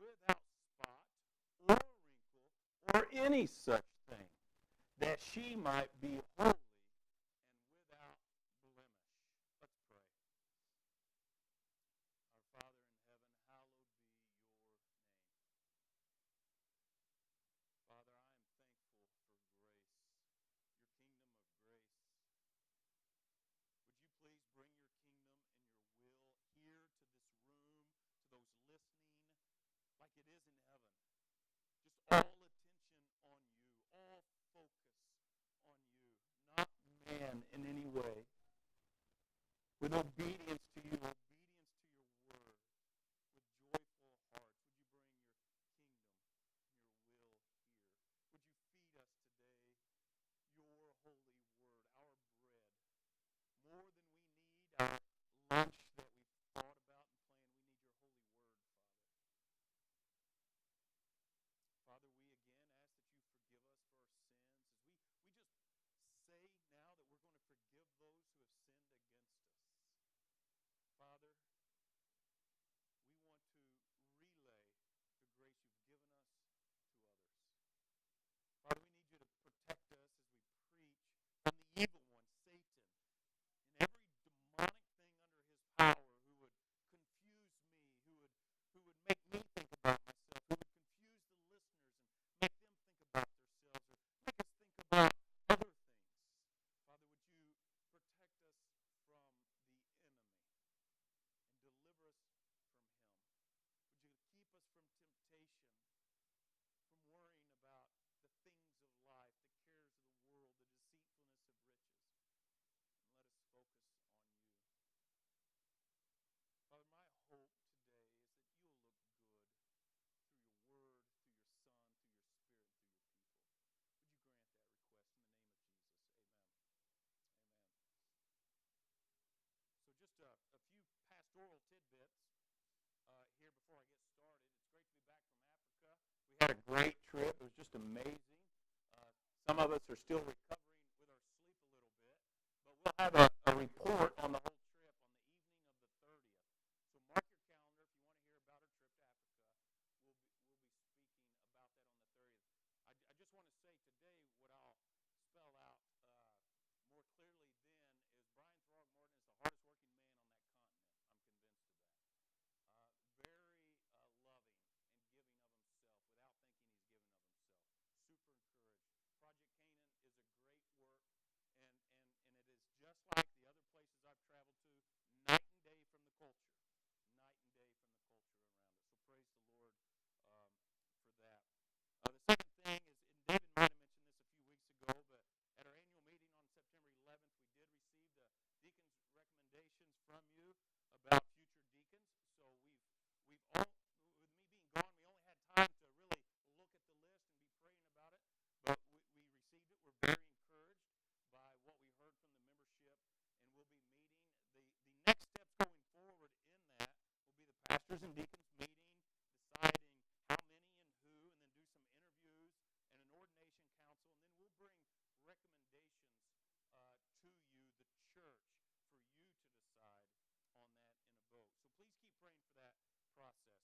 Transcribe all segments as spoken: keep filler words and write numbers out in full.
without spot or wrinkle or any such thing, that she might be holy and without blemish. Let's pray. Our Father in heaven, hallowed be your name. Father, I am thankful for grace, your kingdom of grace. Would you please bring your kingdom and your will here to this room, to those listening, like it is in heaven. Just all attention on you, all focus on you, not man in any way. With obedience to you, obedience to your word, with joyful hearts, would you bring your kingdom and your will here? Would you feed us today your holy word, our bread, more than we need our lunch that we've thought about and planned. We need your holy word, Father. Father, we again ask that you forgive us for our sins. As we, we just say now that we're going to forgive those who have sinned against us. Father, we want to relay the grace you've given us to others. Father, we need you to protect us as we preach from the evil one, Satan, and every demonic thing under his power who would confuse me, who would who would make me think about myself, who would confuse the listeners and make them think about themselves, or make us think about other things. Father, would you protect us from the enemy and deliver us from him? Would you keep us from temptation, from worrying about the things of life, the cares of the world, the deceitfulness of riches, and let us focus on you. Father, my hope today is that you'll look good through your word, through your Son, through your Spirit, and through your people. Would you grant that request in the name of Jesus? Amen. Amen. So just a, a few pastoral tidbits uh, here before I get started. It's great to be back from Africa. We had a great trip. It was just amazing. Uh, some of us are still recovering with our sleep a little bit, but we'll have a, a report on the whole trip on the evening of the thirtieth. So mark your calendar if you want to hear about our trip to Africa. We'll be, we'll be speaking about that on the thirtieth. I, I just want to say today what I'll spell out uh, more clearly then is Brian Throgmorton is the hardest working man on that continent. I'm convinced of that. Uh, very uh, loving and giving of himself without thinking he's giving of himself. Super encouraged. Project Canaan is a great work, and, and, and it is just like the other places I've traveled to, night and day from the culture. Night and day from the culture around us. So praise the Lord um, for that. Uh, the second thing is, and David might have mentioned this a few weeks ago, but at our annual meeting on September eleventh, we did receive the deacons' recommendations from you about future deacons. So we've we've all, with me being gone, we only had time to really look at the list and be praying about it. But we, we received it. We're very encouraged by what we heard from the membership, and we'll be meeting. The, the next steps going forward in that will be the pastors and deacons meeting, deciding how many and who, and then do some interviews and an ordination council, and then we'll bring recommendations uh, to you, the church, for you to decide on that in a vote. So please keep praying for that process.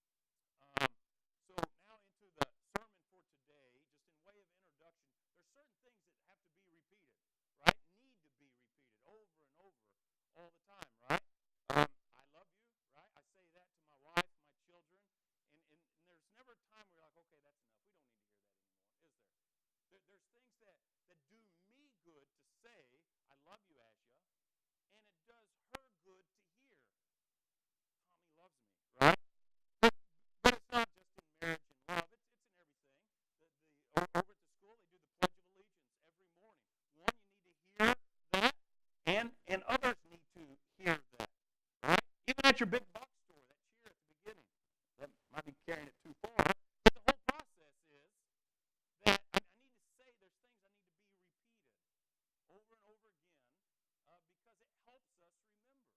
Um, so now into the sermon for today, just in way of introduction, there's certain things that have to be repeated, right? Need to be repeated over and over all the time, right? Um, I love you, right? I say that to my wife, my children, and, and, and there's never a time where you're like, okay, that's enough. We don't need to hear that anymore, is there? there there's things that, that do me good to say, I love you, Asya, and it does her good to hear, Tommy loves me, right? But, but it's not just in marriage and love. It's, it's in everything. The, the, over at the school, they do the Pledge of Allegiance every morning. One, you need to hear that, and, and others need to hear that, right? Even at your big box store, that cheer at the beginning. That might be carrying it too far. But the whole process is that I, I need to say there's things I need to be repeated over and over again uh, because it helps us remember.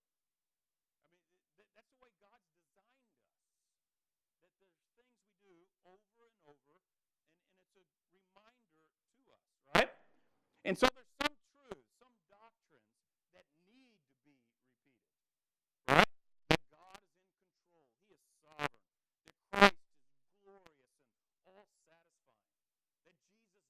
I mean, th- that's the way God's designed us. That there's things we do over and over, and, and it's a reminder to us, right? And so there's some truths, some doctrines that need to be repeated, right? That God is in control. He is sovereign. That Christ is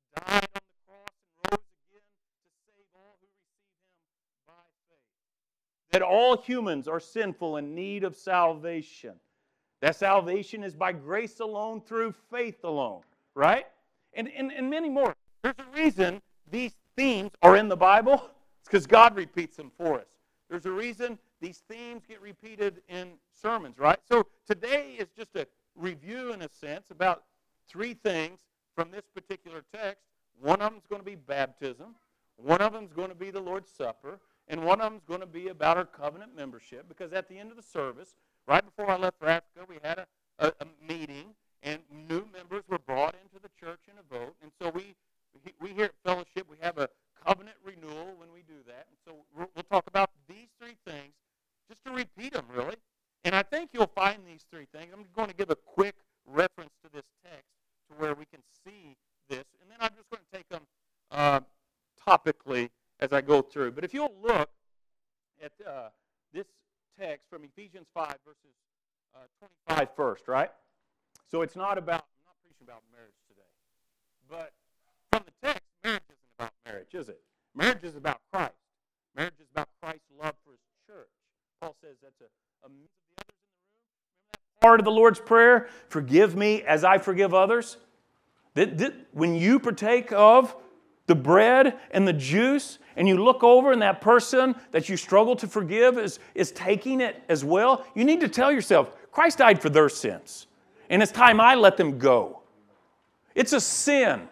died on the cross and rose again to save all who receive him by faith. That all humans are sinful in need of salvation. That salvation is by grace alone, through faith alone, right? And, and, and many more. There's a reason these themes are in the Bible. It's because God repeats them for us. There's a reason these themes get repeated in sermons, right? So today is just a review, in a sense, about three things from this particular text. One of them is going to be baptism. One of them is going to be the Lord's Supper. And one of them is going to be about our covenant membership. Because at the end of the service, right before I left for Africa, we had a, a, a meeting, and new members were brought into the church in a vote. And so we, we here at Fellowship, we have a covenant renewal when we do that. And so we'll, we'll talk about these three things, just to repeat them, really. And I think you'll find these three things. I'm going to give a quick reference to this text to where we can see this. And then I'm just going to take them uh, topically as I go through. But if you'll look at uh, this text from Ephesians five, verses uh, twenty-five first, right? So it's not about, I'm not preaching about marriage today. But from the text, marriage isn't about marriage, is it? Marriage is about Christ. Marriage is about Christ's love for his church. Paul says that's a, a means of the others in the room. Remember that part of the Lord's Prayer? Forgive me as I forgive others. That, that, when you partake of the bread and the juice, and you look over and that person that you struggle to forgive is, is taking it as well, you need to tell yourself, Christ died for their sins. And it's time I let them go. It's a sin.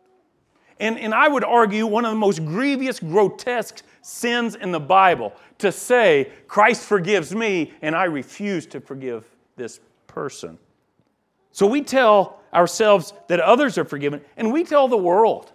And, and I would argue one of the most grievous, grotesque sins in the Bible to say, Christ forgives me and I refuse to forgive this person. So we tell ourselves that others are forgiven, and we tell the world.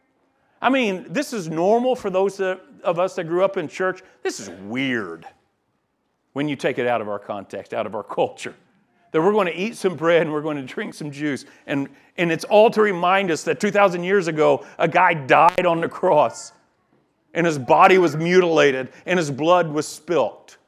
I mean, this is normal for those that, of us that grew up in church. This is weird when you take it out of our context, out of our culture. That we're going to eat some bread and we're going to drink some juice. And, and it's all to remind us that two thousand years ago, a guy died on the cross. And his body was mutilated and his blood was spilt.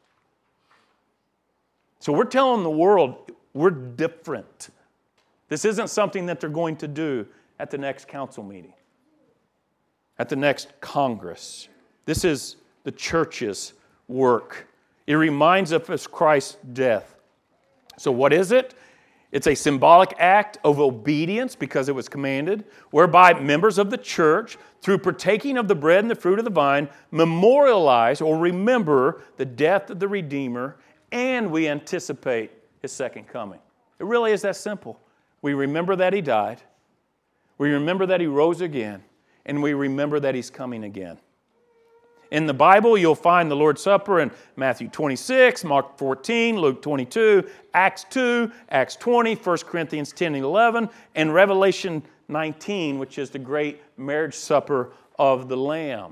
So we're telling the world we're different. This isn't something that they're going to do at the next council meeting, at the next Congress. This is the church's work. It reminds us of Christ's death. So what is it? It's a symbolic act of obedience because it was commanded, whereby members of the church, through partaking of the bread and the fruit of the vine, memorialize or remember the death of the Redeemer, and we anticipate his second coming. It really is that simple. We remember that he died. We remember that he rose again. And we remember that he's coming again. In the Bible, you'll find the Lord's Supper in Matthew twenty-six, Mark fourteen, Luke twenty-two, Acts two, Acts twenty, First Corinthians ten and eleven, and Revelation nineteen, which is the great marriage supper of the Lamb.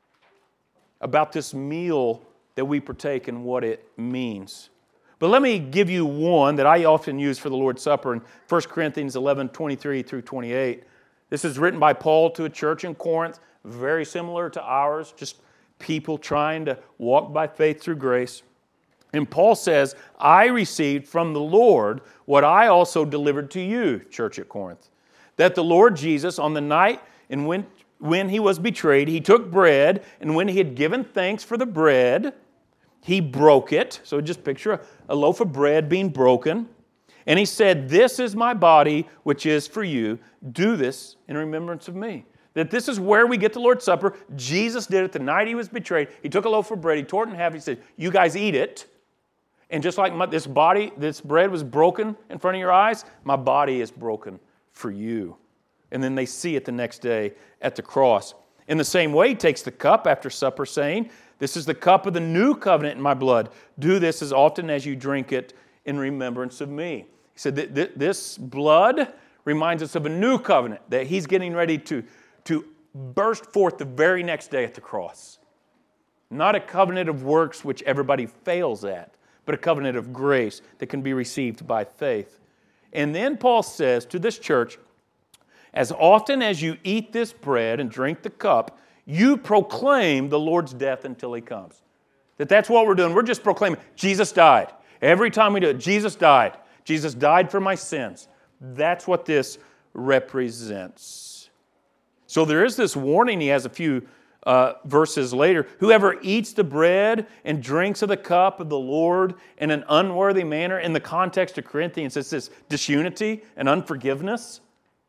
About this meal that we partake and what it means. But let me give you one that I often use for the Lord's Supper in First Corinthians eleven, twenty-three through twenty-eight. This is written by Paul to a church in Corinth, very similar to ours, just people trying to walk by faith through grace. And Paul says, I received from the Lord what I also delivered to you, church at Corinth, that the Lord Jesus, on the night in when, when he was betrayed, he took bread, and when he had given thanks for the bread, he broke it. So just picture a, a loaf of bread being broken. And he said, this is my body, which is for you. Do this in remembrance of me. That this is where we get the Lord's Supper. Jesus did it the night he was betrayed. He took a loaf of bread, he tore it in half, he said, you guys eat it. And just like my, this body, this bread was broken in front of your eyes, my body is broken for you. And then they see it the next day at the cross. In the same way, he takes the cup after supper, saying, this is the cup of the new covenant in my blood. Do this as often as you drink it in remembrance of me. He said, this blood reminds us of a new covenant that he's getting ready to, to burst forth the very next day at the cross. Not a covenant of works which everybody fails at, but a covenant of grace that can be received by faith. And then Paul says to this church, as often as you eat this bread and drink the cup, you proclaim the Lord's death until he comes. That that's what we're doing. We're just proclaiming Jesus died. Every time we do it, Jesus died. Jesus died for my sins. That's what this represents. So there is this warning he has a few uh, verses later. Whoever eats the bread and drinks of the cup of the Lord in an unworthy manner, in the context of Corinthians, it's this disunity and unforgiveness.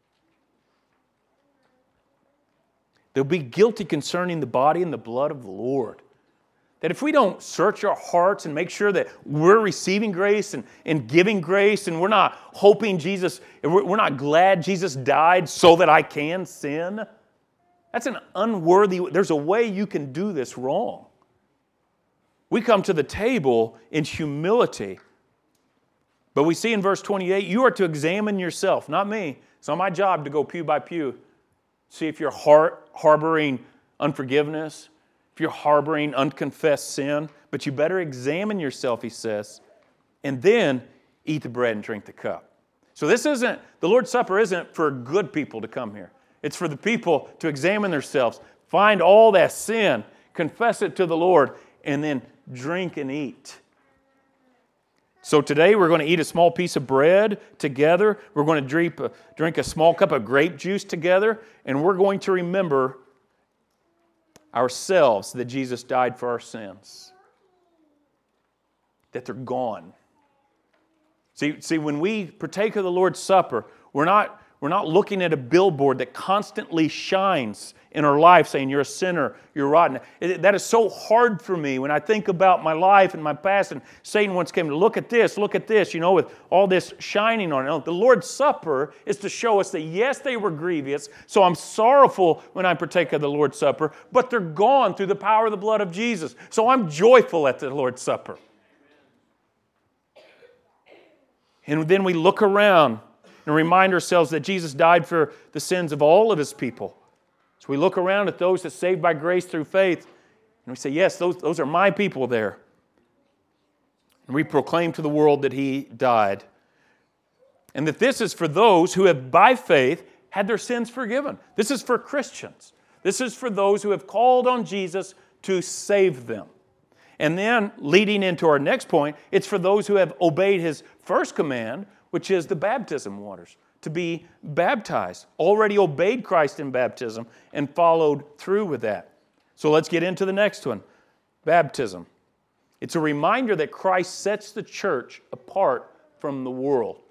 They'll be guilty concerning the body and the blood of the Lord. That if we don't search our hearts and make sure that we're receiving grace and, and giving grace, and we're not hoping Jesus, we're not glad Jesus died so that I can sin, that's an unworthy, there's a way you can do this wrong. We come to the table in humility. But we see in verse twenty-eight, you are to examine yourself, not me. It's not my job to go pew by pew. See if you're heart harboring unforgiveness, if you're harboring unconfessed sin, but you better examine yourself, he says, and then eat the bread and drink the cup. So this isn't, the Lord's Supper isn't for good people to come here. It's for the people to examine themselves, find all that sin, confess it to the Lord, and then drink and eat. So today we're going to eat a small piece of bread together. We're going to drink a, drink a small cup of grape juice together, and we're going to remember ourselves that Jesus died for our sins, that they're gone. See, see, when we partake of the Lord's Supper, we're not, we're not looking at a billboard that constantly shines in our life saying, you're a sinner, you're rotten. It, that is so hard for me when I think about my life and my past, and Satan once came to look at this, look at this, you know, with all this shining on it. The Lord's Supper is to show us that, yes, they were grievous, so I'm sorrowful when I partake of the Lord's Supper, but they're gone through the power of the blood of Jesus. So I'm joyful at the Lord's Supper. And then we look around and remind ourselves that Jesus died for the sins of all of His people. So we look around at those that are saved by grace through faith, and we say, yes, those, those are my people there. And we proclaim to the world that He died. And that this is for those who have, by faith, had their sins forgiven. This is for Christians. This is for those who have called on Jesus to save them. And then, leading into our next point, it's for those who have obeyed His first command, which is the baptism waters, to be baptized, already obeyed Christ in baptism and followed through with that. So let's get into the next one, baptism. It's a reminder that Christ sets the church apart from the world.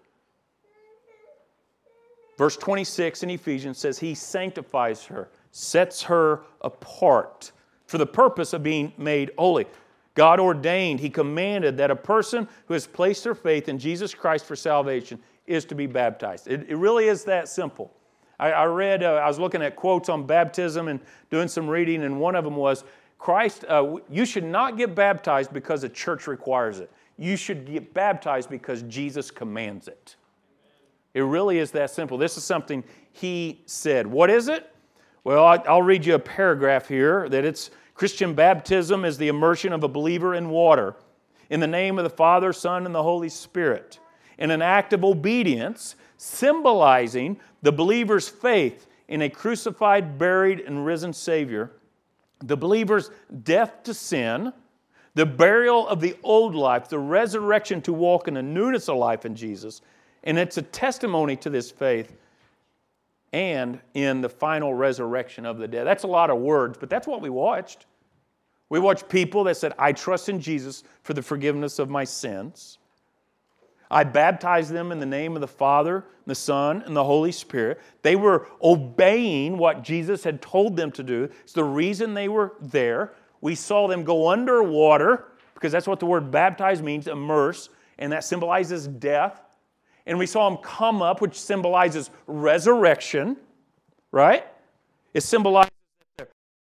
Verse twenty-six in Ephesians says He sanctifies her, sets her apart for the purpose of being made holy. God ordained, He commanded that a person who has placed their faith in Jesus Christ for salvation is to be baptized. It, it really is that simple. I, I read, uh, I was looking at quotes on baptism and doing some reading, and one of them was, Christ, uh, you should not get baptized because the church requires it. You should get baptized because Jesus commands it. It really is that simple. This is something He said. What is it? Well, I, I'll read you a paragraph here that it's Christian baptism is the immersion of a believer in water in the name of the Father, Son, and the Holy Spirit, in an act of obedience, symbolizing the believer's faith in a crucified, buried, and risen Savior, the believer's death to sin, the burial of the old life, the resurrection to walk in a newness of life in Jesus, and it's a testimony to this faith and in the final resurrection of the dead. That's a lot of words, but that's what we watched. We watched people that said, I trust in Jesus for the forgiveness of my sins. I baptized them in the name of the Father, the Son, and the Holy Spirit. They were obeying what Jesus had told them to do. It's the reason they were there. We saw them go underwater, because that's what the word baptize means, immerse, and that symbolizes death. And we saw them come up, which symbolizes resurrection, right? It symbolizes that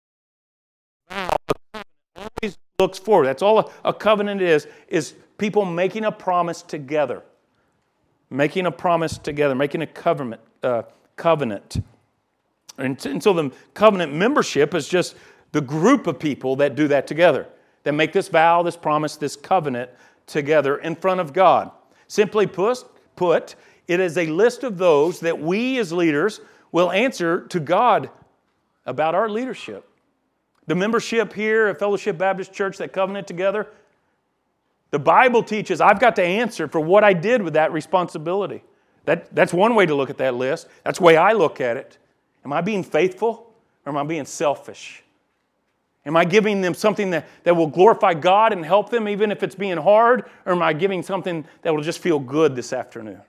always looks forward. That's all a, a covenant is, is people making a promise together. Making a promise together, making a covenant. Uh, covenant. And, and so the covenant membership is just the group of people that do that together, that make this vow, this promise, this covenant together in front of God. Simply put, put, it is a list of those that we as leaders will answer to God about our leadership. The membership here at Fellowship Baptist Church, that covenant together, the Bible teaches I've got to answer for what I did with that responsibility. That, that's one way to look at that list. That's the way I look at it. Am I being faithful or am I being selfish? Am I giving them something that, that will glorify God and help them even if it's being hard? Or am I giving something that will just feel good this afternoon?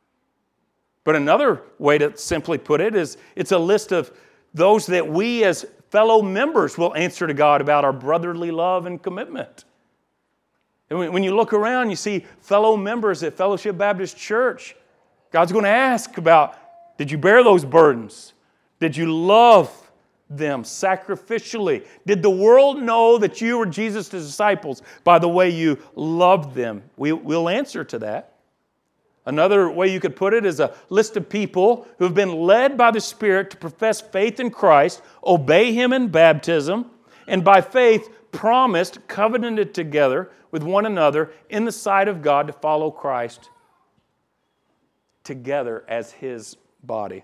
But another way to simply put it is it's a list of those that we as fellow members will answer to God about our brotherly love and commitment. And when you look around, you see fellow members at Fellowship Baptist Church. God's going to ask about, did you bear those burdens? Did you love them sacrificially? Did the world know that you were Jesus' disciples by the way you loved them? We, we'll answer to that. Another way you could put it is a list of people who have been led by the Spirit to profess faith in Christ, obey Him in baptism, and by faith promised, covenanted together with one another in the sight of God to follow Christ together as His body.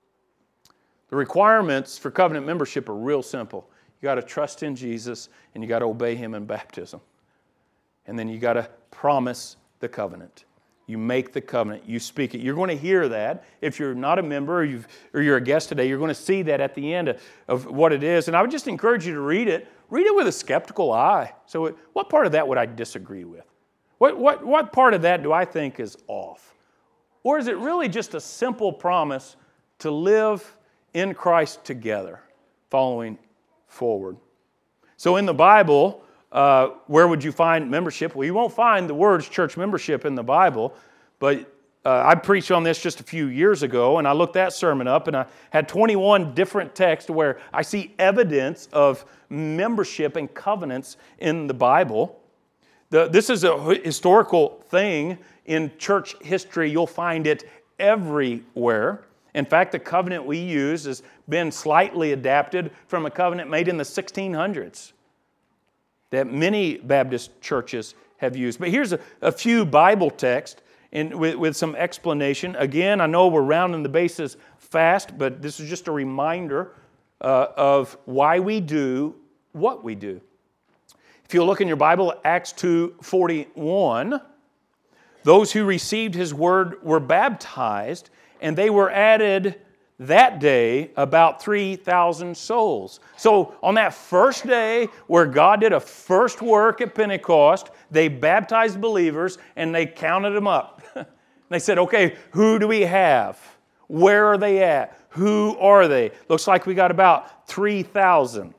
The requirements for covenant membership are real simple. You got to trust in Jesus and you got to obey Him in baptism. And then you got to promise the covenant. You make the covenant. You speak it. You're going to hear that. If you're not a member or, you've, or you're a guest today, you're going to see that at the end of, of what it is. And I would just encourage you to read it. Read it with a skeptical eye. So what part of that would I disagree with? What, what, what part of that do I think is off? Or is it really just a simple promise to live in Christ together, following forward? So in the Bible, uh, where would you find membership? Well, you won't find the words church membership in the Bible, but uh, I preached on this just a few years ago, and I looked that sermon up, and I had twenty-one different texts where I see evidence of membership and covenants in the Bible. The, this is a historical thing in church history. You'll find it everywhere. In fact, the covenant we use has been slightly adapted from a covenant made in the sixteen hundreds that many Baptist churches have used. But here's a, a few Bible texts in, with, with some explanation. Again, I know we're rounding the bases fast, but this is just a reminder uh, of why we do what we do. If you look in your Bible, Acts two forty-one, those who received His word were baptized, and they were added that day about three thousand souls. So on that first day where God did a first work at Pentecost, they baptized believers and they counted them up. They said, okay, who do we have? Where are they at? Who are they? Looks like we got about three thousand.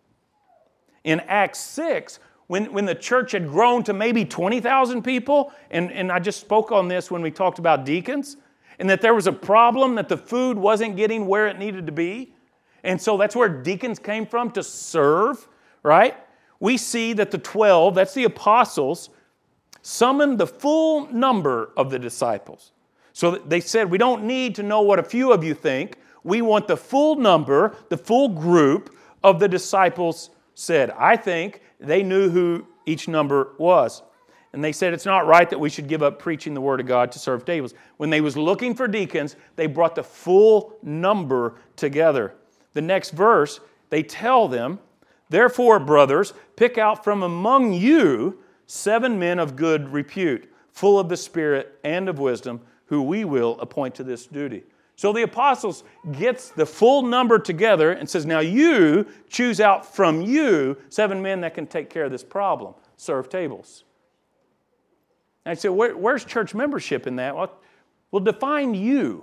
In Acts six, when, when the church had grown to maybe twenty thousand people, and, and I just spoke on this when we talked about deacons, and that there was a problem that the food wasn't getting where it needed to be. And so that's where deacons came from, to serve, right? We see that the twelve, that's the apostles, summoned the full number of the disciples. So they said, we don't need to know what a few of you think. We want the full number, the full group of the disciples said. I think they knew who each number was. And they said it's not right that we should give up preaching the Word of God to serve tables. When they was looking for deacons, they brought the full number together. The next verse, they tell them, therefore, brothers, pick out from among you seven men of good repute, full of the Spirit and of wisdom, who we will appoint to this duty. So the apostles gets the full number together and says, now you choose out from you seven men that can take care of this problem, serve tables. And I said, Where, where's church membership in that? Well, well, define you.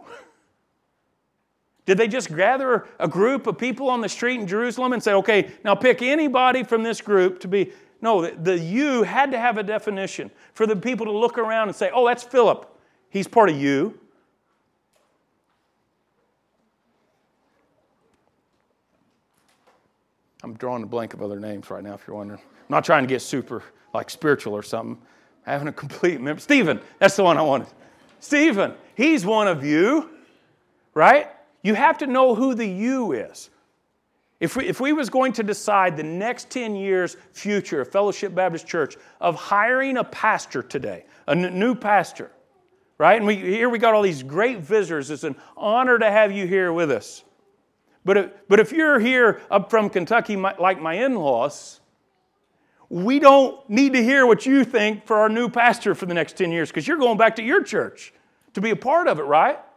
Did they just gather a group of people on the street in Jerusalem and say, okay, now pick anybody from this group to be... No, the, the you had to have a definition for the people to look around and say, oh, that's Philip. He's part of you. I'm drawing a blank of other names right now, if you're wondering. I'm not trying to get super, like, spiritual or something. Having a complete member. Stephen, that's the one I wanted. Stephen, he's one of you, right? You have to know who the you is. If we, if we was going to decide the next ten years future of Fellowship Baptist Church of hiring a pastor today, a n- new pastor, right? And we, here we got all these great visitors. It's an honor to have you here with us. But if, but if you're here up from Kentucky my, like my in-laws, we don't need to hear what you think for our new pastor for the next ten years because you're going back to your church to be a part of it, right?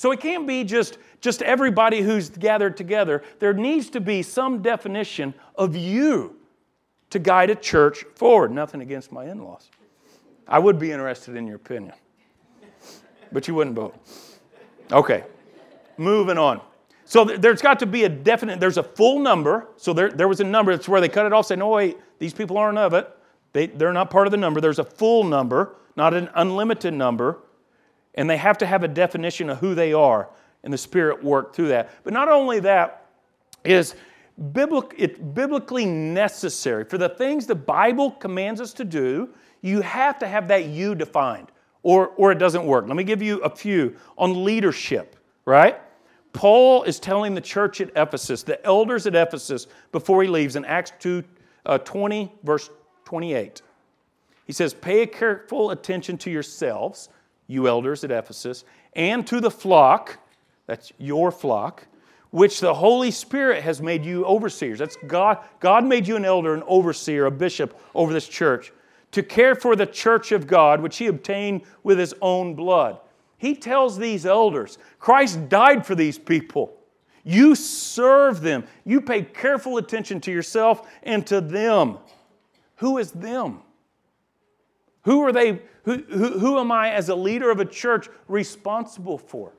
So it can't be just, just everybody who's gathered together. There needs to be some definition of you to guide a church forward. Nothing against my in-laws. I would be interested in your opinion. But you wouldn't vote. Okay, moving on. So there's got to be a definite, there's a full number. So there, there was a number. That's where they cut it off, say, no, wait, these people aren't of it. They, they're not part of the number. There's a full number, not an unlimited number. And they have to have a definition of who they are. And the Spirit worked through that. But not only that, is biblic, it's biblically necessary. For the things the Bible commands us to do, you have to have that you defined. Or, or it doesn't work. Let me give you a few on leadership, right? Paul is telling the church at Ephesus, the elders at Ephesus, before he leaves in Acts two, uh, twenty, verse twenty-eight. He says, pay careful attention to yourselves, you elders at Ephesus, and to the flock, that's your flock, which the Holy Spirit has made you overseers. That's God. God made you an elder, an overseer, a bishop over this church, to care for the church of God, which he obtained with his own blood. He tells these elders, Christ died for these people. You serve them. You pay careful attention to yourself and to them. Who is them? Who are they? Who, who, who am I as a leader of a church responsible for?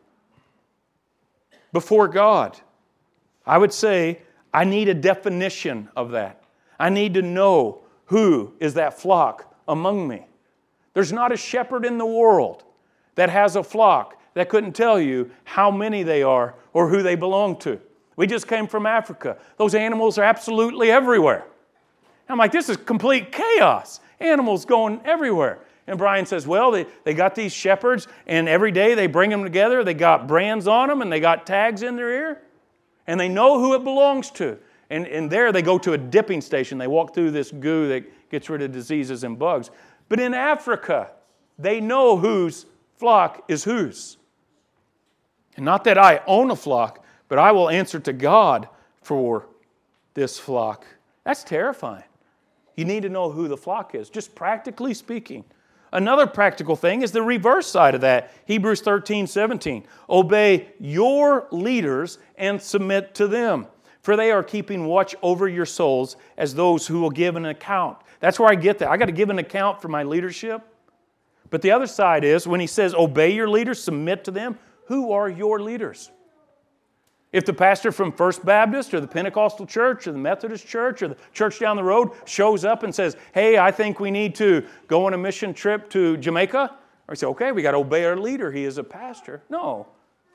Before God. I would say I need a definition of that. I need to know who is that flock among me. There's not a shepherd in the world that has a flock that couldn't tell you how many they are or who they belong to. We just came from Africa. Those animals are absolutely everywhere. I'm like, this is complete chaos. Animals going everywhere. And Brian says, well, they, they got these shepherds, and every day they bring them together. They got brands on them, and they got tags in their ear. And they know who it belongs to. And, and there they go to a dipping station. They walk through this goo that gets rid of diseases and bugs. But in Africa, they know whose flock is whose. And not that I own a flock, but I will answer to God for this flock. That's terrifying. You need to know who the flock is, just practically speaking. Another practical thing is the reverse side of that. Hebrews thirteen seventeen. Obey your leaders and submit to them, for they are keeping watch over your souls as those who will give an account. That's where I get that. I got to give an account for my leadership. But the other side is when he says obey your leaders, submit to them, who are your leaders? If the pastor from First Baptist or the Pentecostal church or the Methodist church or the church down the road shows up and says, hey, I think we need to go on a mission trip to Jamaica, or say, okay, we got to obey our leader. He is a pastor. No.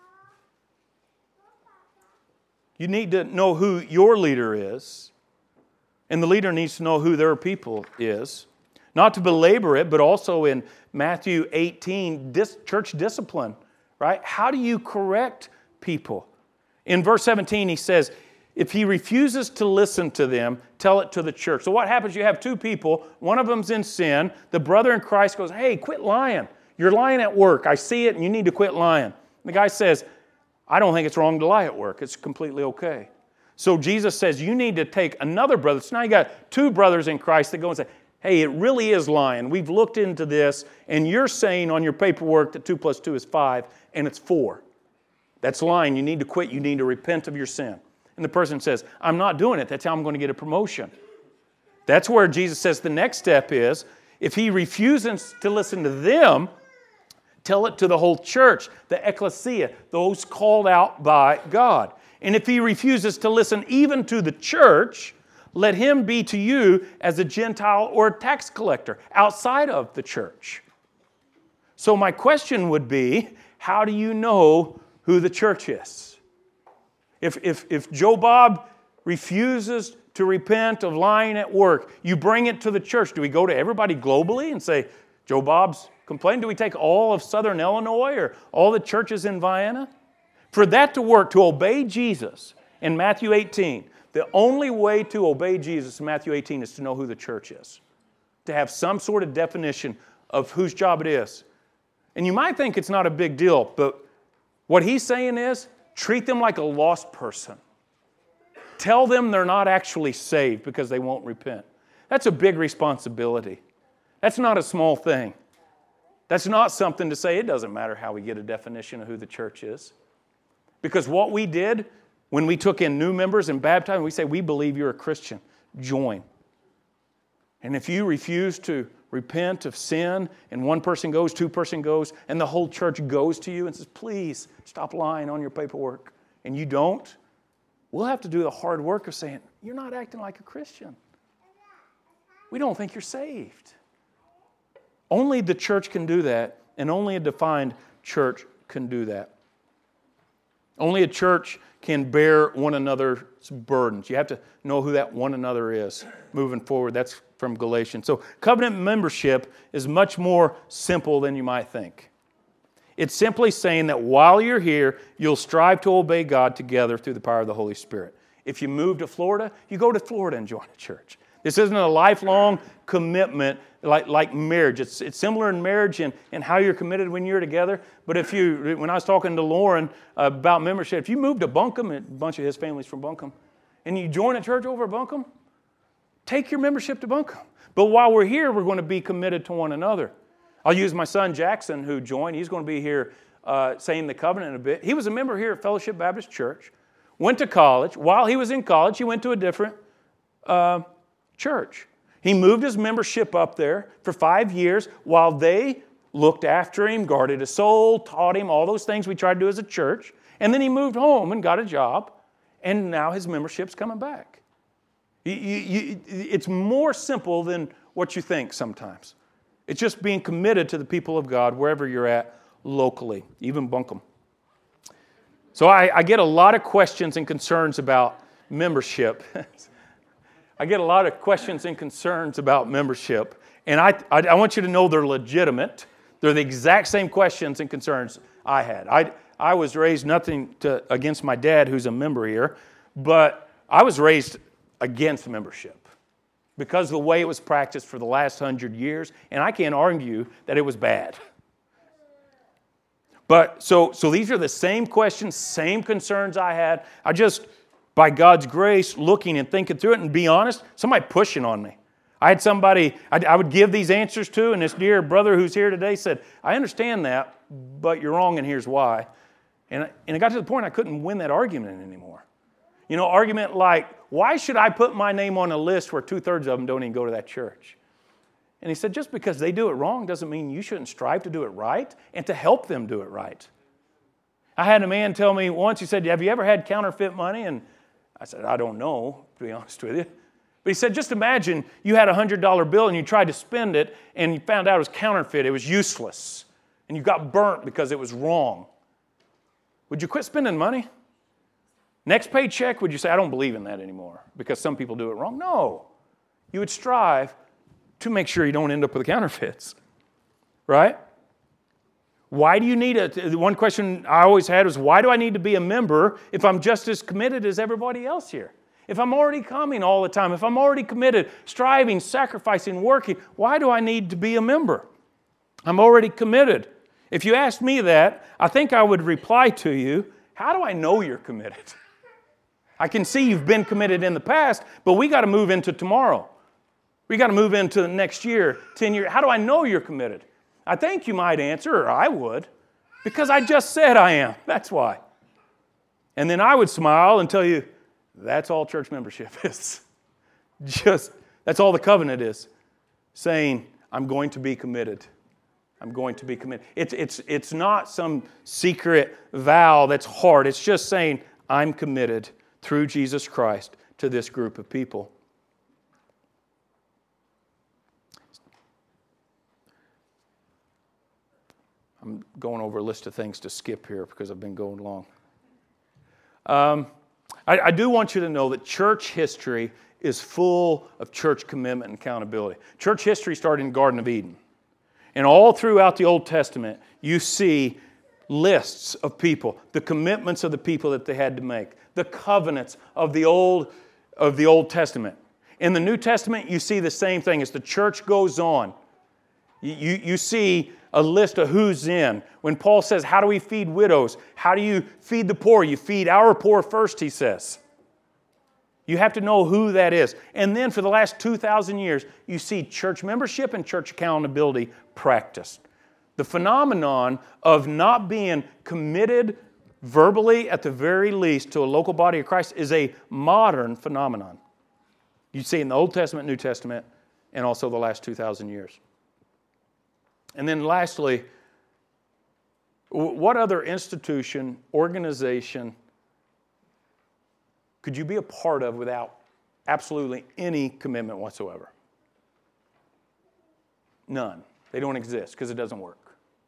You need to know who your leader is, and the leader needs to know who their people is. Not to belabor it, but also in Matthew eighteen, dis- church discipline, right? How do you correct people? In verse seventeen, he says, if he refuses to listen to them, tell it to the church. So what happens? You have two people. One of them's in sin. The brother in Christ goes, hey, quit lying. You're lying at work. I see it, and you need to quit lying. The guy says, I don't think it's wrong to lie at work. It's completely okay. So Jesus says, you need to take another brother. So now you got two brothers in Christ that go and say, hey, it really is lying. We've looked into this, and you're saying on your paperwork that two plus two is five, and it's four. That's lying. You need to quit. You need to repent of your sin. And the person says, I'm not doing it. That's how I'm going to get a promotion. That's where Jesus says the next step is, if he refuses to listen to them, tell it to the whole church, the ecclesia, those called out by God. And if he refuses to listen even to the church, let him be to you as a Gentile or a tax collector outside of the church. So my question would be, how do you know who the church is? If, if, if Joe Bob refuses to repent of lying at work, you bring it to the church. Do we go to everybody globally and say, Joe Bob's complaining? Do we take all of Southern Illinois or all the churches in Vienna? For that to work, to obey Jesus in Matthew eighteen, the only way to obey Jesus in Matthew eighteen is to know who the church is. To have some sort of definition of whose job it is. And you might think it's not a big deal, but what he's saying is, treat them like a lost person. Tell them they're not actually saved because they won't repent. That's a big responsibility. That's not a small thing. That's not something to say it doesn't matter how we get a definition of who the church is. Because what we did when we took in new members and baptized, we say, we believe you're a Christian. Join. And if you refuse to repent of sin, and one person goes, two person goes, and the whole church goes to you and says, please stop lying on your paperwork, and you don't, we'll have to do the hard work of saying, you're not acting like a Christian. We don't think you're saved. Only the church can do that, and only a defined church can do that. Only a church can bear one another's burdens. You have to know who that one another is moving forward. That's from Galatians. So covenant membership is much more simple than you might think. It's simply saying that while you're here, you'll strive to obey God together through the power of the Holy Spirit. If you move to Florida, you go to Florida and join a church. This isn't a lifelong commitment like, like marriage. It's, it's similar in marriage and, and how you're committed when you're together. But if you, when I was talking to Lauren about membership, if you move to Buncombe, a bunch of his family's from Buncombe, and you join a church over at Buncombe, take your membership to Buncombe. But while we're here, we're going to be committed to one another. I'll use my son Jackson, who joined. He's going to be here uh, saying the covenant a bit. He was a member here at Fellowship Baptist Church, went to college. While he was in college, he went to a different uh, church. He moved his membership up there for five years while they looked after him, guarded his soul, taught him all those things we try to do as a church. And then he moved home and got a job, and now his membership's coming back. You, you, you, it's more simple than what you think sometimes. It's just being committed to the people of God wherever you're at locally, even Buncombe. So I, I get a lot of questions and concerns about membership. I get a lot of questions and concerns about membership, and I, I, I want you to know they're legitimate. They're the exact same questions and concerns I had. I, I was raised nothing to, against my dad, who's a member here, but I was raised against membership because of the way it was practiced for the last hundred years, and I can't argue that it was bad. But so, so these are the same questions, same concerns I had. I just, by God's grace, looking and thinking through it, and be honest, somebody pushing on me. I had somebody I, I would give these answers to, and this dear brother who's here today said, I understand that, but you're wrong, and here's why. And, and it got to the point I couldn't win that argument anymore. You know, argument like, why should I put my name on a list where two-thirds of them don't even go to that church? And he said, just because they do it wrong doesn't mean you shouldn't strive to do it right and to help them do it right. I had a man tell me once, he said, have you ever had counterfeit money? And I said, I don't know, to be honest with you. But he said, just imagine you had a one hundred dollar bill and you tried to spend it and you found out it was counterfeit, it was useless, and you got burnt because it was wrong. Would you quit spending money? Next paycheck, would you say, I don't believe in that anymore because some people do it wrong? No. You would strive to make sure you don't end up with counterfeits, right? Why do you need a, one question I always had was, why do I need to be a member if I'm just as committed as everybody else here? If I'm already coming all the time, if I'm already committed, striving, sacrificing, working, why do I need to be a member? I'm already committed. If you asked me that, I think I would reply to you, how do I know you're committed? I can see you've been committed in the past, but we got to move into tomorrow. We got to move into the next year, ten years. How do I know you're committed? I think you might answer, or I would, because I just said I am. That's why. And then I would smile and tell you, that's all church membership is. Just, that's all the covenant is. Saying, I'm going to be committed. I'm going to be committed. It's, it's, it's not some secret vow that's hard. It's just saying, I'm committed through Jesus Christ to this group of people. I'm going over a list of things to skip here because I've been going long. Um, I, I do want you to know that church history is full of church commitment and accountability. Church history started in the Garden of Eden. And all throughout the Old Testament, you see lists of people, the commitments of the people that they had to make, the covenants of the Old, of the Old Testament. In the New Testament, you see the same thing. As the church goes on, you, you, you see a list of who's in. When Paul says, how do we feed widows? How do you feed the poor? You feed our poor first, he says. You have to know who that is. And then for the last two thousand years, you see church membership and church accountability practiced. The phenomenon of not being committed verbally, at the very least, to a local body of Christ is a modern phenomenon. You see it in the Old Testament, New Testament, and also the last two thousand years. And then lastly, what other institution, organization could you be a part of without absolutely any commitment whatsoever? None. They don't exist because it doesn't work.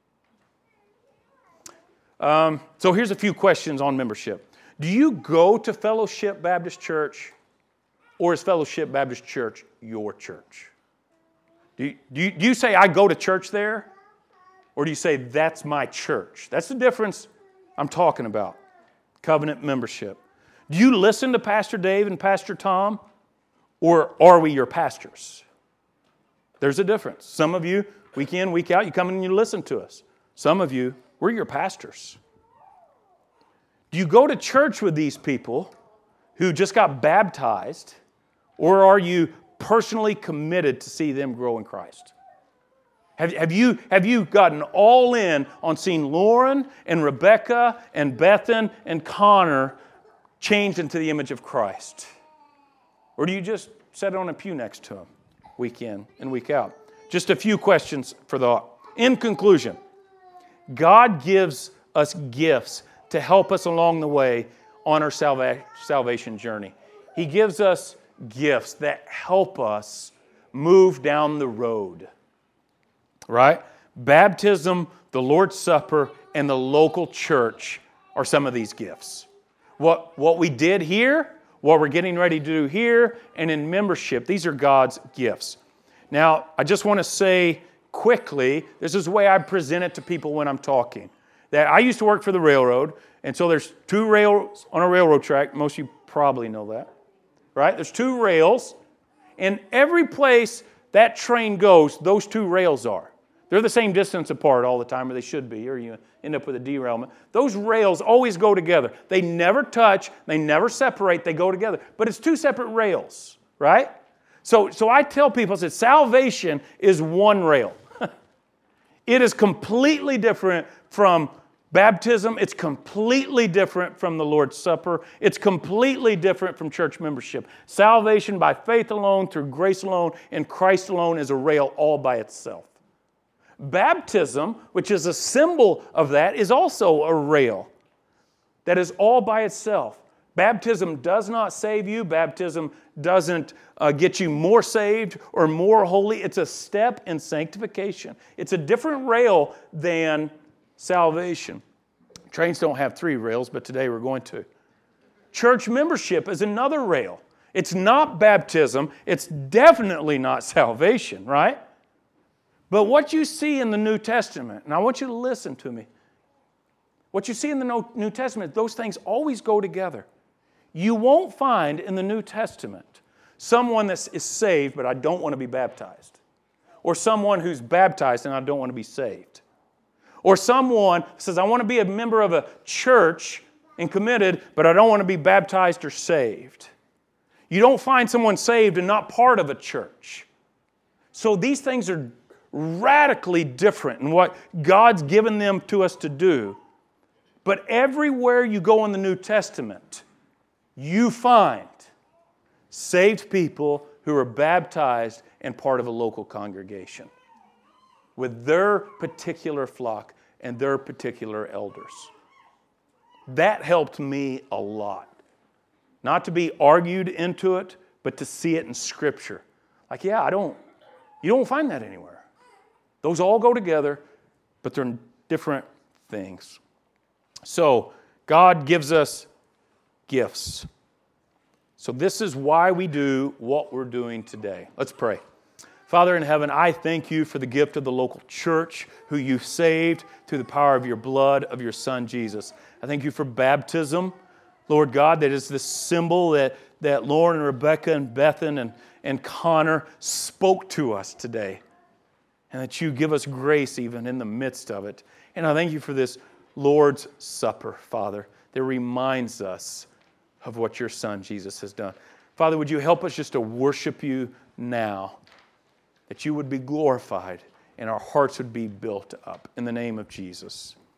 Um, so here's a few questions on membership. Do you go to Fellowship Baptist Church, or is Fellowship Baptist Church your church? Do you, do you, do you say, I go to church there? Or do you say, that's my church? That's the difference I'm talking about. Covenant membership. Do you listen to Pastor Dave and Pastor Tom? Or are we your pastors? There's a difference. Some of you, week in, week out, you come in and you listen to us. Some of you, we're your pastors. Do you go to church with these people who just got baptized, or are you personally committed to see them grow in Christ? Have, have, you, have you gotten all in on seeing Lauren and Rebecca and Bethan and Connor changed into the image of Christ? Or do you just sit on a pew next to them week in and week out? Just a few questions for thought. In conclusion, God gives us gifts to help us along the way on our salva- salvation journey. He gives us gifts that help us move down the road. Right? Baptism, the Lord's Supper, and the local church are some of these gifts. What, what we did here, what we're getting ready to do here, and in membership, these are God's gifts. Now, I just want to say quickly, this is the way I present it to people when I'm talking. That I used to work for the railroad, and so there's two rails on a railroad track. Most of you probably know that. Right? There's two rails, and every place that train goes, those two rails are. They're the same distance apart all the time, or they should be, or you end up with a derailment. Those rails always go together. They never touch. They never separate. They go together. But it's two separate rails, right? So, so I tell people that salvation is one rail. It is completely different from baptism. It's completely different from the Lord's Supper. It's completely different from church membership. Salvation by faith alone, through grace alone, in Christ alone is a rail all by itself. Baptism, which is a symbol of that, is also a rail that is all by itself. Baptism does not save you. Baptism doesn't uh, get you more saved or more holy. It's a step in sanctification. It's a different rail than salvation. Trains don't have three rails, but today we're going to. Church membership is another rail. It's not baptism. It's definitely not salvation, right? But what you see in the New Testament, and I want you to listen to me. What you see in the New Testament, those things always go together. You won't find in the New Testament someone that is saved, but I don't want to be baptized. Or someone who's baptized and I don't want to be saved. Or someone says, I want to be a member of a church and committed, but I don't want to be baptized or saved. You don't find someone saved and not part of a church. So these things are radically different in what God's given them to us to do. But everywhere you go in the New Testament, you find saved people who are baptized and part of a local congregation with their particular flock and their particular elders. That helped me a lot. Not to be argued into it, but to see it in Scripture. Like, yeah, I don't, you don't find that anywhere. Those all go together, but they're different things. So, God gives us gifts. So this is why we do what we're doing today. Let's pray. Father in heaven, I thank you for the gift of the local church who you've saved through the power of your blood of your Son, Jesus. I thank you for baptism, Lord God, that is the symbol that, that Lauren and Rebecca and Bethan and, and Connor spoke to us today. And that you give us grace even in the midst of it. And I thank you for this Lord's Supper, Father, that reminds us of what your Son, Jesus, has done. Father, would you help us just to worship you now, that you would be glorified and our hearts would be built up. In the name of Jesus.